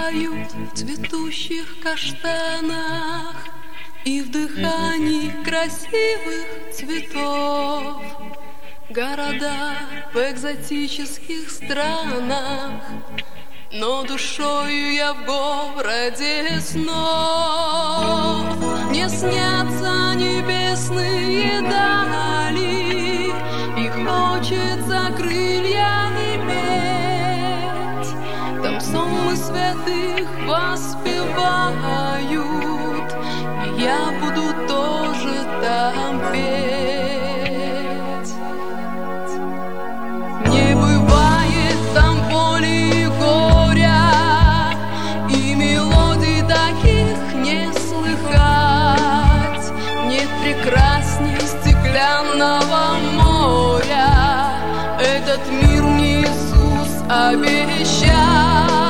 тают в цветущих каштанах и в дыхании красивых цветов. Города в экзотических странах, но душою я в городе снов. Мне снятся небесные дали, и хочется крылья иметь. Там сонмы святых воспевают, и я буду тоже там петь. Не бывает там боли и горя, и мелодий таких не слыхать. Нет прекрасней стеклянного моря, этот мир мне Иисус обещал.